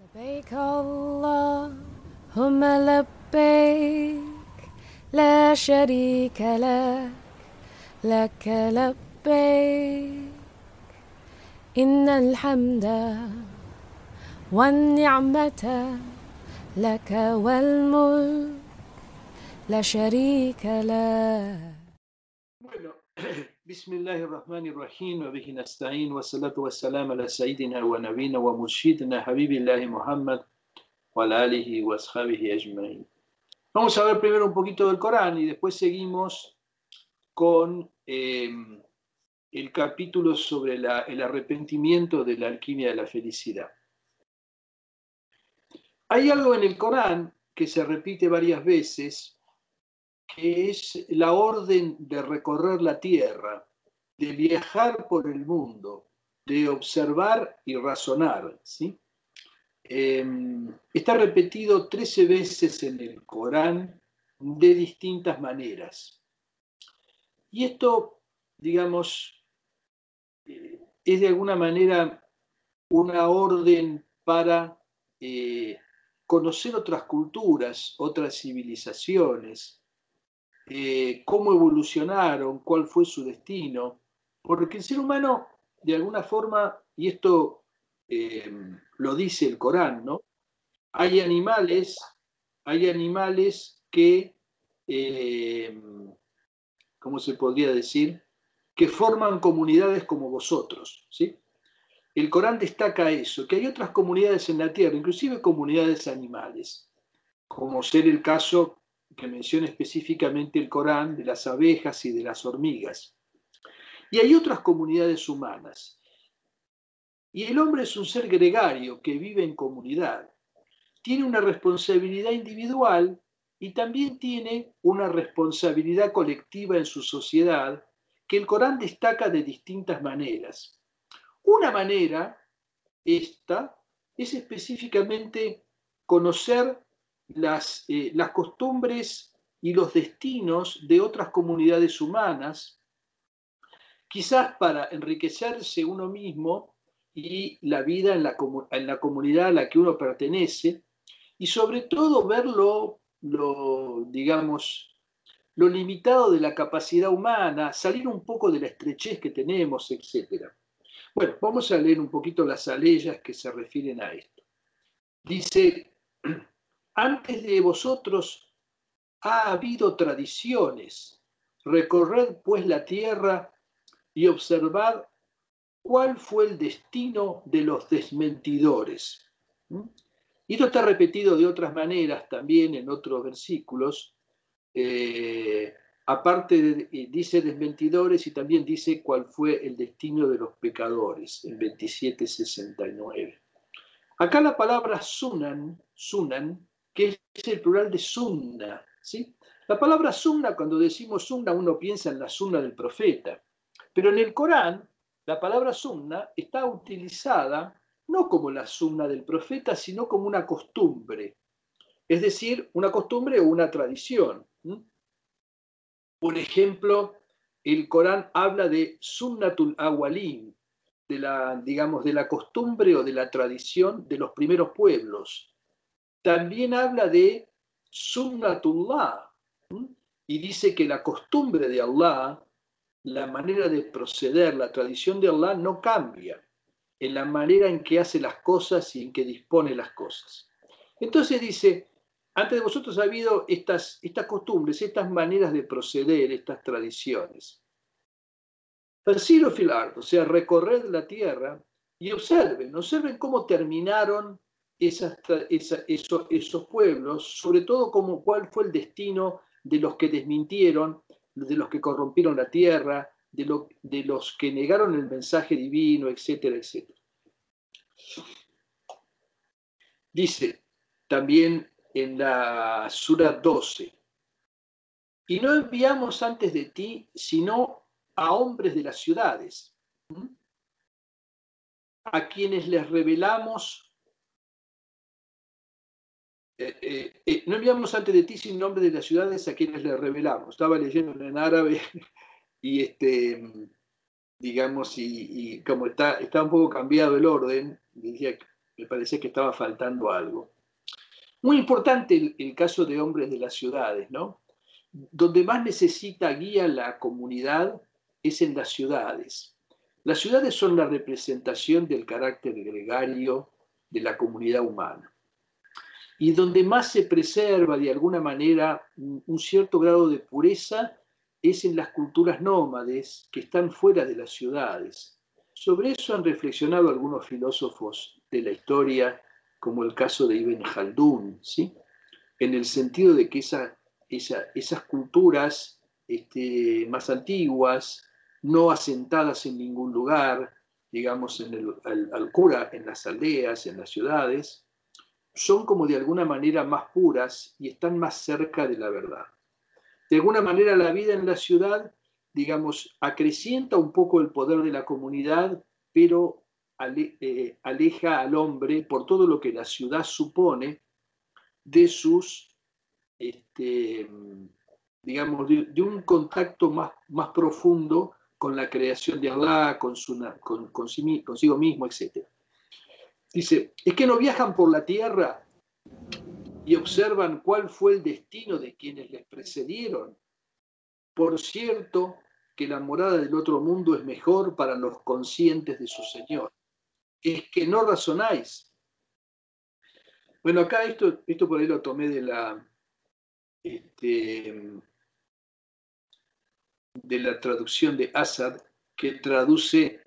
لبيك اللهم لبيك لا شريك لك لك لبيك إن الحمد والنعمة لك والملك لا شريك لك. Bueno, Bismillahirrahmanirrahim, wa bihi nasta'in, wa salatu wa salam ala Sayyidina wa Nabina wa Murshidina Habibillahi Muhammad wa ala alihi wa ashabihi ajma'in. Vamos a ver primero un poquito del Corán y después seguimos con el capítulo sobre el arrepentimiento de la alquimia de la felicidad. Hay algo en el Corán que se repite varias veces, que es la orden de recorrer la tierra, de viajar por el mundo, de observar y razonar, ¿sí? Está repetido 13 veces en el Corán de distintas maneras. Y esto, digamos, es de alguna manera una orden para conocer otras culturas, otras civilizaciones, cómo evolucionaron, cuál fue su destino, porque el ser humano, de alguna forma, y esto lo dice el Corán, ¿no? Hay animales que, ¿cómo se podría decir? Que forman comunidades como vosotros, ¿sí? El Corán destaca eso, que hay otras comunidades en la tierra, inclusive comunidades animales, como ser el caso que menciona específicamente el Corán de las abejas y de las hormigas. Y hay otras comunidades humanas. Y el hombre es un ser gregario que vive en comunidad. Tiene una responsabilidad individual y también tiene una responsabilidad colectiva en su sociedad que el Corán destaca de distintas maneras. Una manera, esta, es específicamente conocer las costumbres y los destinos de otras comunidades humanas, quizás para enriquecerse uno mismo y la vida en la comunidad a la que uno pertenece, y sobre todo ver digamos, lo limitado de la capacidad humana, salir un poco de la estrechez que tenemos, etc. Bueno, vamos a leer un poquito las aleyas que se refieren a esto. Dice, antes de vosotros ha habido tradiciones, recorred pues la tierra y observad cuál fue el destino de los desmentidores. Y esto está repetido de otras maneras también en otros versículos. Aparte dice desmentidores y también dice cuál fue el destino de los pecadores en 27:69. Acá la palabra sunan, que es el plural de sunna, ¿sí? La palabra sunna, cuando decimos sunna, uno piensa en la sunna del profeta, pero en el Corán la palabra sunna está utilizada no como la sunna del profeta, sino como una costumbre, es decir, una costumbre o una tradición. Por ejemplo, el Corán habla de sunnatul awalin, digamos, de la costumbre o de la tradición de los primeros pueblos. También habla de sunnatullah, y dice que la costumbre de Allah, la manera de proceder, la tradición de Allah no cambia en la manera en que hace las cosas y en que dispone las cosas. Entonces dice, antes de vosotros ha habido estas costumbres, estas maneras de proceder, estas tradiciones. Fasiru fil ard, o sea, recorred la tierra y observen cómo terminaron esos pueblos, sobre todo cuál fue el destino de los que desmintieron, de los que corrompieron la tierra, de los que negaron el mensaje divino, etcétera, etcétera. Dice también en la Sura 12, y no enviamos antes de ti sino a hombres de las ciudades, a quienes les revelamos, no enviamos antes de ti sino hombres de las ciudades a quienes les revelamos. Estaba leyendo en árabe y digamos, y como está un poco cambiado el orden, decía, Me parece que estaba faltando algo. Muy importante el caso de hombres de las ciudades, ¿no? Donde más necesita guía la comunidad es en las ciudades. Las ciudades son la representación del carácter gregario de la comunidad humana. Y donde más se preserva de alguna manera un cierto grado de pureza es en las culturas nómades que están fuera de las ciudades. Sobre eso han reflexionado algunos filósofos de la historia, como el caso de Ibn Khaldun, ¿sí? En el sentido de que esas culturas más antiguas, no asentadas en ningún lugar, digamos, al cura, en las aldeas, en las ciudades, son como de alguna manera más puras y están más cerca de la verdad. De alguna manera la vida en la ciudad, digamos, acrecienta un poco el poder de la comunidad, pero aleja al hombre por todo lo que la ciudad supone de sus, digamos, de un contacto más profundo con la creación de Allah, consigo mismo, etc. Dice, es que no viajan por la tierra y observan cuál fue el destino de quienes les precedieron. Por cierto, que la morada del otro mundo es mejor para los conscientes de su Señor. Es que no razonáis. Bueno, acá esto por ahí lo tomé de la traducción de Assad, que traduce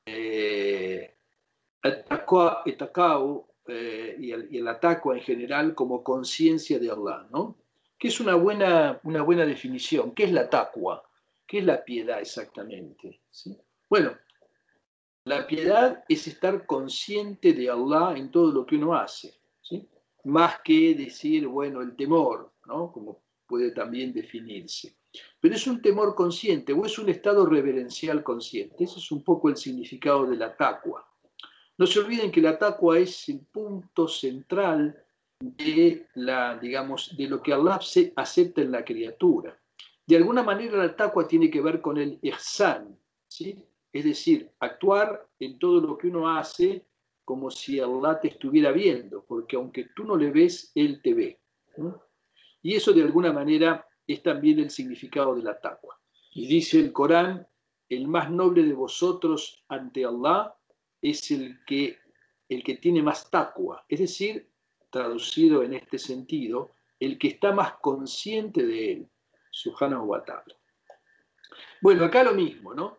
Etacao y el ataco en general como conciencia de Allah, ¿no? Que es una buena definición. ¿Qué es la taqwa? ¿Qué es la piedad exactamente? ¿Sí? Bueno, la piedad es estar consciente de Allah en todo lo que uno hace, ¿sí? Más que decir, bueno, el temor, ¿no? Como puede también definirse. Pero es un temor consciente o es un estado reverencial consciente. Ese es un poco el significado de la taqwa. No se olviden que la taqwa es el punto central de digamos, de lo que Allah acepta en la criatura. De alguna manera la taqwa tiene que ver con el ihsan, ¿sí? Es decir, actuar en todo lo que uno hace como si Allah te estuviera viendo, porque aunque tú no le ves, Él te ve, ¿no? Y eso de alguna manera es también el significado de la taqwa. Y dice el Corán, el más noble de vosotros ante Allah es el que tiene más taqwa, es decir, traducido en este sentido, el que está más consciente de él, subhanahu wa ta'ala. Bueno, acá lo mismo, ¿no?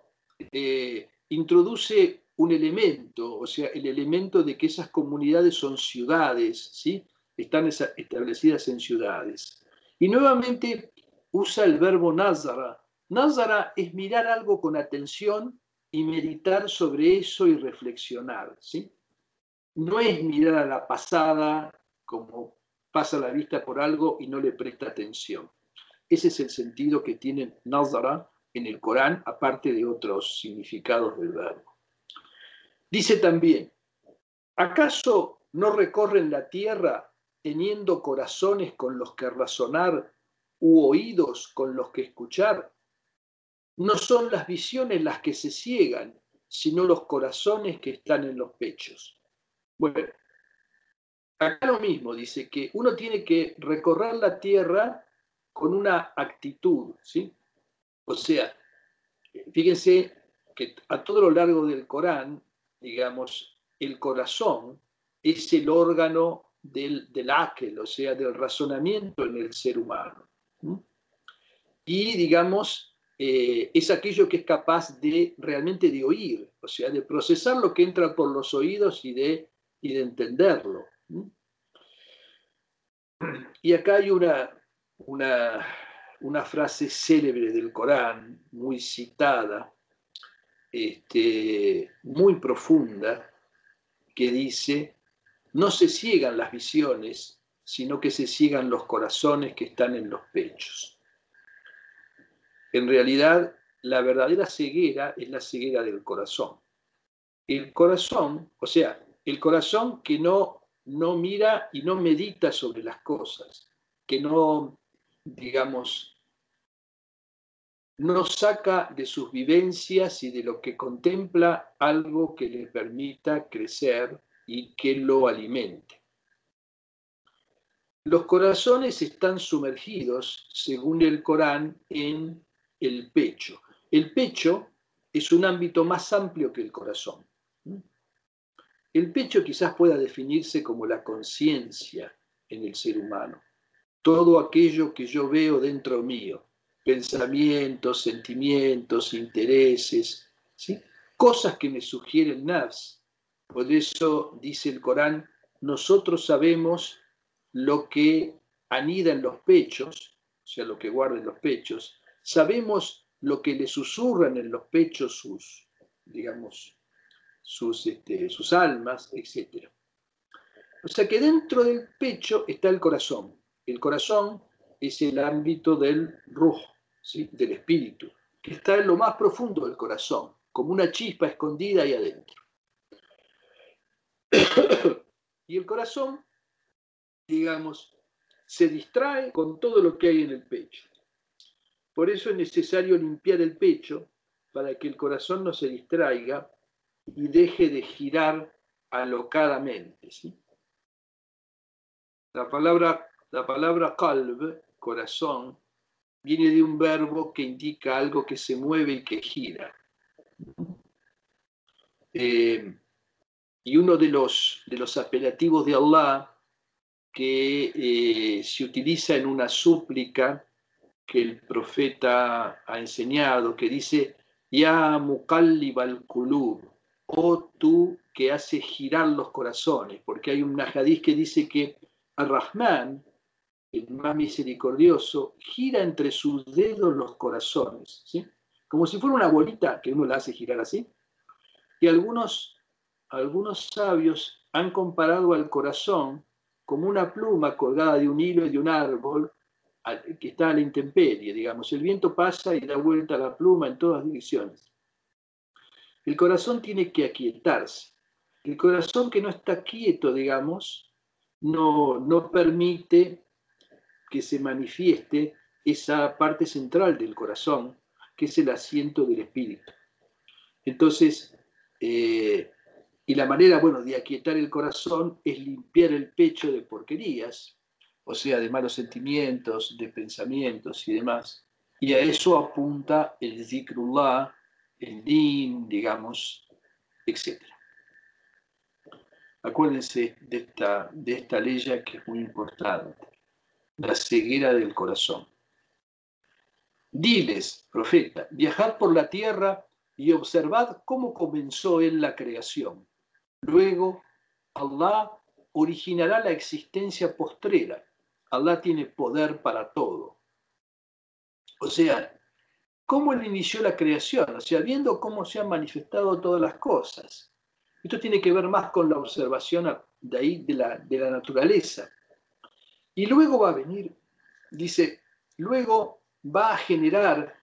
Introduce un elemento, o sea, el elemento de que esas comunidades son ciudades, ¿sí? Están establecidas en ciudades. Y nuevamente usa el verbo nazara. Nazara es mirar algo con atención y meditar sobre eso y reflexionar, ¿sí? No es mirar a la pasada como pasa la vista por algo y no le presta atención. Ese es el sentido que tiene nazara en el Corán, aparte de otros significados del verbo. Dice también, ¿acaso no recorren la tierra teniendo corazones con los que razonar u oídos con los que escuchar? No son las visiones las que se ciegan, sino los corazones que están en los pechos. Bueno, acá lo mismo, dice que uno tiene que recorrer la tierra con una actitud, ¿sí? O sea, fíjense que a todo lo largo del Corán, digamos, el corazón es el órgano del aql, o sea, del razonamiento en el ser humano. Y, digamos, es aquello que es capaz de realmente de oír, o sea, de procesar lo que entra por los oídos y de entenderlo. Y acá hay una frase célebre del Corán, muy citada, muy profunda, que dice, no se ciegan las visiones, sino que se ciegan los corazones que están en los pechos. En realidad, la verdadera ceguera es la ceguera del corazón. El corazón, o sea, el corazón que no mira y no medita sobre las cosas, que no, digamos, no saca de sus vivencias y de lo que contempla algo que le permita crecer y que lo alimente. Los corazones están sumergidos, según el Corán, en el pecho. El pecho es un ámbito más amplio que el corazón. El pecho quizás pueda definirse como la conciencia en el ser humano. Todo aquello que yo veo dentro mío, pensamientos, sentimientos, intereses, ¿sí? Cosas que me sugiere el nafs. Por eso dice el Corán, nosotros sabemos lo que anida en los pechos, o sea, lo que guarda en los pechos, sabemos lo que le susurran en los pechos sus, digamos, sus almas, etc. O sea que dentro del pecho está el corazón. El corazón es el ámbito del ruh, ¿sí? Del espíritu, que está en lo más profundo del corazón, como una chispa escondida ahí adentro. Y el corazón, digamos, se distrae con todo lo que hay en el pecho. Por eso es necesario limpiar el pecho para que el corazón no se distraiga y deje de girar alocadamente, ¿sí? La palabra qalb, corazón, viene de un verbo que indica algo que se mueve y que gira. Y uno de los apelativos de Allah que se utiliza en una súplica que el profeta ha enseñado, que dice, Ya muqallib al-qulub, oh tú que haces girar los corazones, porque hay un hadith que dice que Ar-Rahman, el más misericordioso, gira entre sus dedos los corazones, ¿sí? Como si fuera una bolita que uno la hace girar así. Y algunos sabios han comparado al corazón como una pluma colgada de un hilo y de un árbol que está a la intemperie, digamos. El viento pasa y da vuelta a la pluma en todas direcciones. El corazón tiene que aquietarse. El corazón que no está quieto, digamos, no permite que se manifieste esa parte central del corazón, que es el asiento del espíritu. Entonces, y la manera, bueno, de aquietar el corazón es limpiar el pecho de porquerías, o sea, de malos sentimientos, de pensamientos y demás. Y a eso apunta el zikrullah, el din, digamos, etc. Acuérdense de esta ley que es muy importante, la ceguera del corazón. Diles, profeta, viajad por la tierra y observad cómo comenzó en la creación. Luego, Allah originará la existencia postrera. Allah tiene poder para todo. O sea, cómo él inició la creación, o sea, viendo cómo se han manifestado todas las cosas. Esto tiene que ver más con la observación de ahí de la naturaleza. Y luego va a venir, dice, luego va a generar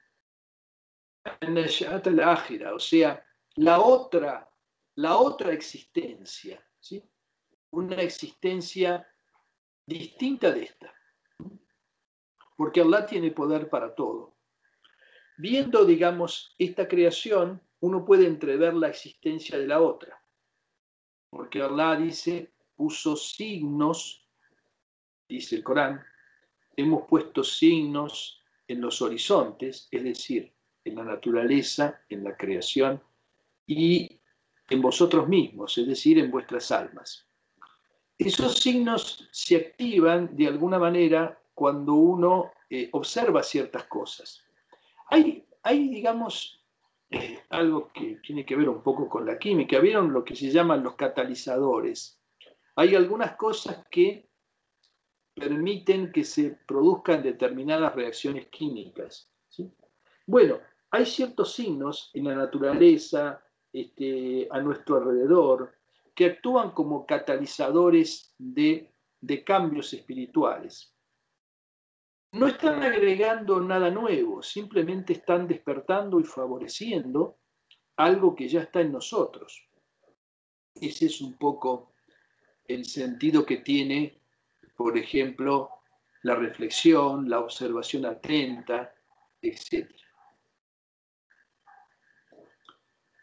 o sea, la otra existencia, ¿sí? Una existencia distinta de esta, porque Allah tiene poder para todo. Viendo, digamos, esta creación, uno puede entrever la existencia de la otra, porque Allah dice, puso signos, dice el Corán, hemos puesto signos en los horizontes, es decir, en la naturaleza, en la creación, y en vosotros mismos, es decir, en vuestras almas. Esos signos se activan de alguna manera cuando uno observa ciertas cosas. Hay digamos, algo que tiene que ver un poco con la química. ¿Vieron lo que se llaman los catalizadores? Hay algunas cosas que permiten que se produzcan determinadas reacciones químicas, ¿sí? Bueno, hay ciertos signos en la naturaleza, a nuestro alrededor, que actúan como catalizadores de cambios espirituales. No están agregando nada nuevo, simplemente están despertando y favoreciendo algo que ya está en nosotros. Ese es un poco el sentido que tiene, por ejemplo, la reflexión, la observación atenta, etc.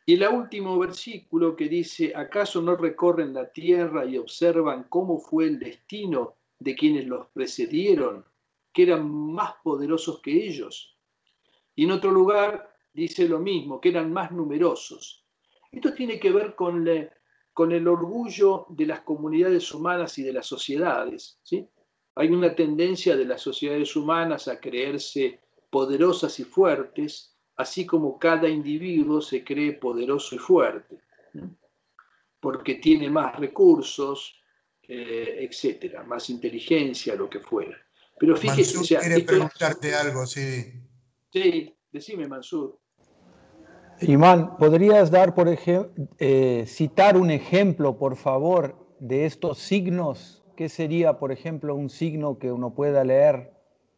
Y el último versículo que dice, ¿acaso no recorren la tierra y observan cómo fue el destino de quienes los precedieron, que eran más poderosos que ellos? Y en otro lugar dice lo mismo, que eran más numerosos. Esto tiene que ver con el orgullo de las comunidades humanas y de las sociedades, ¿sí? Hay una tendencia de las sociedades humanas a creerse poderosas y fuertes, así como cada individuo se cree poderoso y fuerte, ¿no? Porque tiene más recursos, etcétera, más inteligencia, lo que fuera. Pero fíjese, o Mansur sea, quiere preguntarte algo, sí. Sí, decime, Mansur. Imán, ¿podrías dar, por ejemplo, citar un ejemplo, por favor, de estos signos? ¿Qué sería, por ejemplo, un signo que uno pueda leer?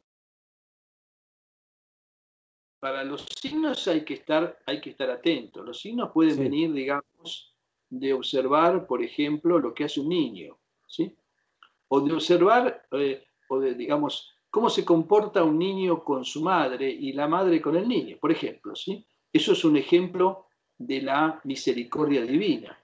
Para los signos hay que estar atento. Los signos pueden Sí. venir, digamos, de observar, por ejemplo, lo que hace un niño, ¿sí? O de observar, o de, digamos, cómo se comporta un niño con su madre y la madre con el niño, por ejemplo, ¿sí? Eso es un ejemplo de la misericordia divina.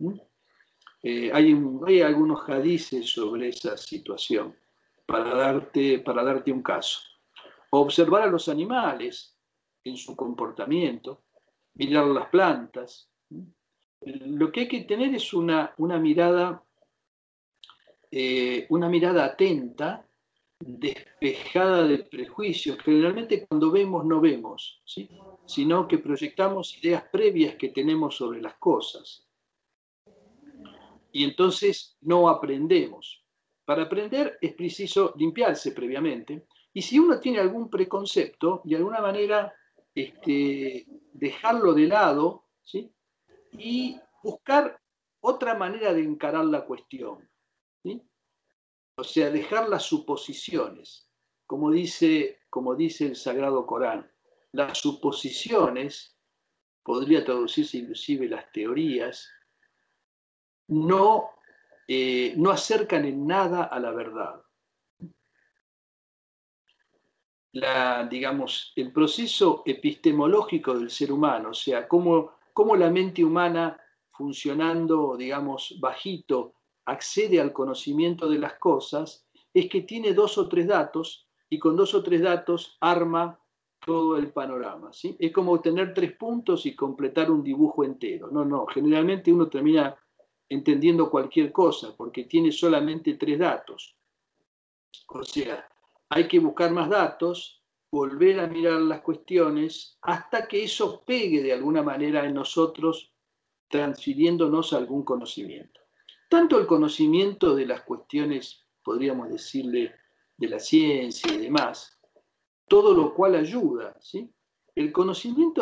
Hay algunos hadices sobre esa situación, para darte un caso. Observar a los animales en su comportamiento, mirar las plantas. Lo que hay que tener es una mirada atenta, despejada de prejuicios. Generalmente cuando vemos no vemos, ¿sí? Sino que proyectamos ideas previas que tenemos sobre las cosas. Y entonces no aprendemos. Para aprender es preciso limpiarse previamente. Y si uno tiene algún preconcepto, de alguna manera dejarlo de lado, ¿sí? Y buscar otra manera de encarar la cuestión, ¿sí? O sea, dejar las suposiciones. Como dice el Sagrado Corán, las suposiciones, podría traducirse inclusive las teorías, no acercan en nada a la verdad. Digamos, el proceso epistemológico del ser humano, o sea, cómo la mente humana funcionando, digamos, bajito, accede al conocimiento de las cosas, es que tiene 2 o 3 datos y con 2 o 3 datos arma todo el panorama, ¿sí? Es como tener 3 puntos y completar un dibujo entero. No, generalmente uno termina entendiendo cualquier cosa porque tiene solamente 3 datos. O sea, hay que buscar más datos, volver a mirar las cuestiones hasta que eso pegue de alguna manera en nosotros, transfiriéndonos algún conocimiento. Tanto el conocimiento de las cuestiones, podríamos decirle, de la ciencia y demás, todo lo cual ayuda, ¿sí? El conocimiento,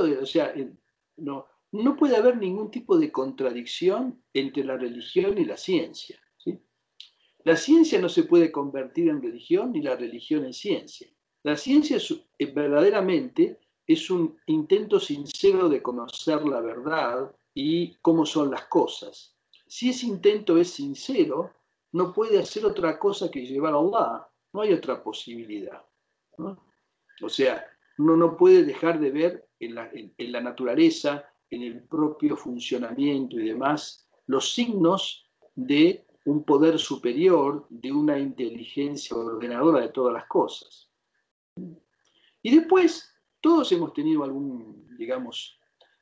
no puede haber ningún tipo de contradicción entre la religión y la ciencia, ¿sí? La ciencia no se puede convertir en religión ni la religión en ciencia. La ciencia verdaderamente es un intento sincero de conocer la verdad y cómo son las cosas. Si ese intento es sincero, no puede hacer otra cosa que llevar a Allah. No hay otra posibilidad, ¿no? O sea, uno no puede dejar de ver en la naturaleza, en el propio funcionamiento y demás, los signos de un poder superior, de una inteligencia ordenadora de todas las cosas. Y después, todos hemos tenido algún, digamos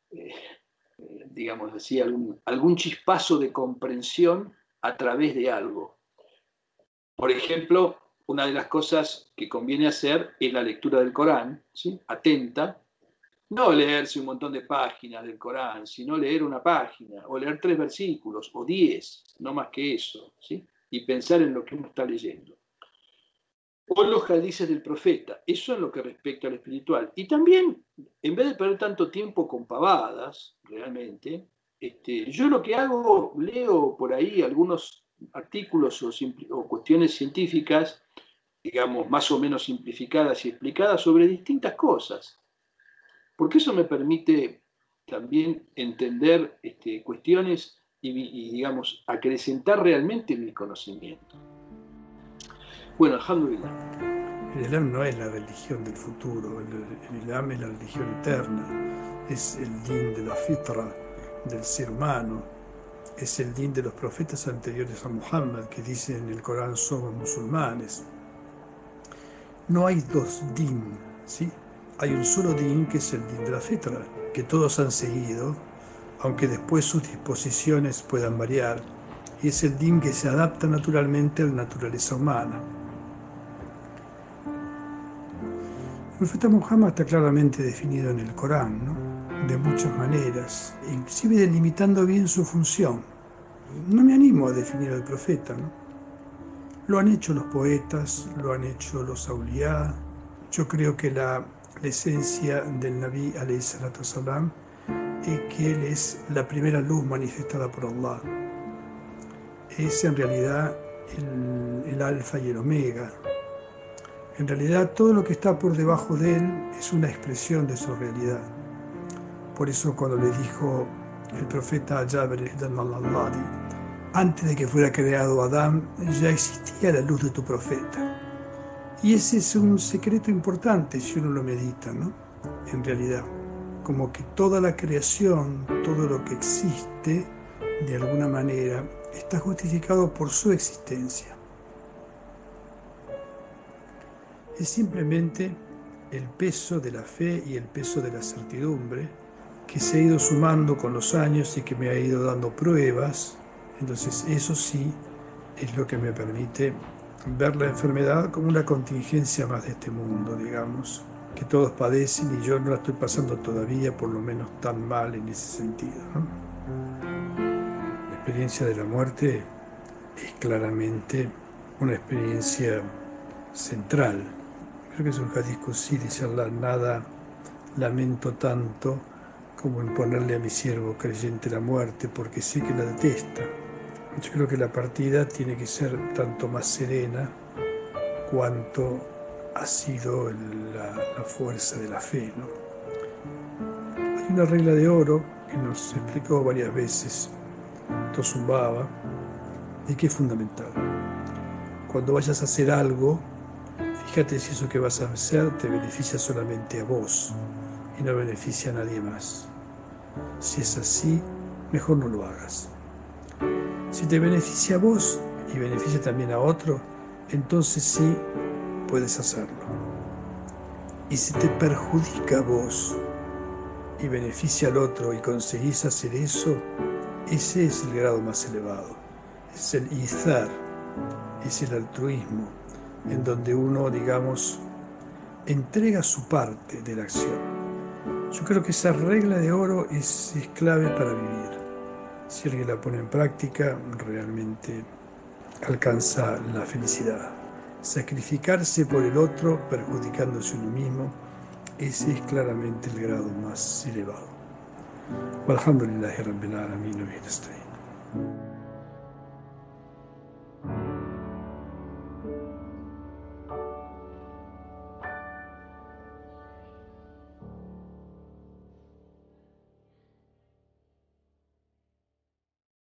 así, algún chispazo de comprensión a través de algo. Por ejemplo, una de las cosas que conviene hacer es la lectura del Corán, ¿sí? Atenta. No leerse un montón de páginas del Corán, sino leer una página, o leer 3 versículos, o 10, no más que eso, ¿sí? Y pensar en lo que uno está leyendo. O los hadices del profeta, eso en lo que respecta al espiritual. Y también, en vez de perder tanto tiempo con pavadas, realmente, yo lo que hago, leo por ahí algunos artículos o cuestiones científicas, digamos, más o menos simplificadas y explicadas sobre distintas cosas. Porque eso me permite también entender cuestiones y, digamos, acrecentar realmente mi conocimiento. Bueno, alhamdulillah. El Islam no es la religión del futuro, el Islam es la religión eterna, es el din de la fitra, del ser humano, es el din de los profetas anteriores a Muhammad, que dicen en el Corán: somos musulmanes. No hay dos din, ¿sí? Hay un solo din, que es el din de la fitra, que todos han seguido, aunque después sus disposiciones puedan variar, y es el din que se adapta naturalmente a la naturaleza humana. El profeta Muhammad está claramente definido en el Corán, ¿no? De muchas maneras, inclusive delimitando bien su función. No me animo a definir al profeta, ¿no? Lo han hecho los poetas, lo han hecho los auliyá. Yo creo que la esencia del Nabi alayhi salatu wasalam es que él es la primera luz manifestada por Allah. Es en realidad el alfa y el omega. En realidad todo lo que está por debajo de él es una expresión de su realidad. Por eso cuando le dijo el profeta a Jabir ibn al-Alladi, antes de que fuera creado Adán, ya existía la luz de tu profeta. Y ese es un secreto importante si uno lo medita, ¿no? En realidad, como que toda la creación, todo lo que existe, de alguna manera, está justificado por su existencia. Es simplemente el peso de la fe y el peso de la certidumbre que se ha ido sumando con los años y que me ha ido dando pruebas. Entonces eso sí es lo que me permite ver la enfermedad como una contingencia más de este mundo, digamos, que todos padecen y yo no la estoy pasando todavía, por lo menos tan mal en ese sentido, ¿no? La experiencia de la muerte es claramente una experiencia central. Creo que es un hadith qudsi, dice Allah: nada lamento tanto como en ponerle a mi siervo creyente la muerte, porque sé que la detesta. Yo creo que la partida tiene que ser tanto más serena cuanto ha sido la fuerza de la fe, ¿no? Hay una regla de oro que nos explicó varias veces Tosun Baba y que es fundamental. Cuando vayas a hacer algo, fíjate si eso que vas a hacer te beneficia solamente a vos y no beneficia a nadie más. Si es así, mejor no lo hagas. Si te beneficia a vos y beneficia también a otro, entonces sí puedes hacerlo. Y si te perjudica a vos y beneficia al otro y conseguís hacer eso, ese es el grado más elevado. Es el izar, es el altruismo, en donde uno, digamos, entrega su parte de la acción. Yo creo que esa regla de oro es clave para vivir. Si alguien la pone en práctica, realmente alcanza la felicidad. Sacrificarse por el otro, perjudicándose uno mismo, ese es claramente el grado más elevado. Walhamdulillahi Rabbil Alamin.